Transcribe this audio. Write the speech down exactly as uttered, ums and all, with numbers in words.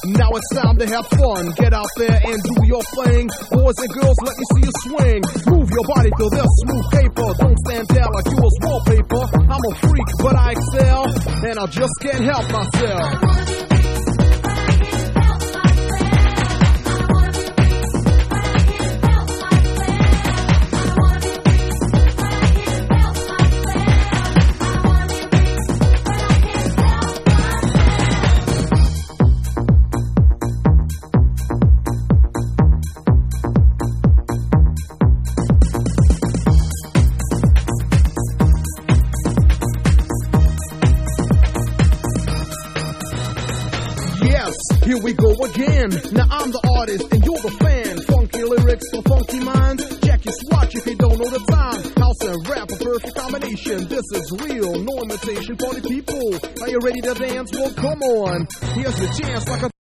Now it's time to have fun. Get out there and do your thing. Boys and girls, let me see you swing. Move your body to this smooth paper. Don't stand there like you was wallpaper. I'm a freak, but I excel, and I just can't help myself. Here we go again. Now I'm the artist and you're the fan. Funky lyrics for funky minds. Check your swatch if you don't know the time. House and rap, a perfect combination. This is real, no imitation for the people. Are you ready to dance? Well, come on. Here's your chance like a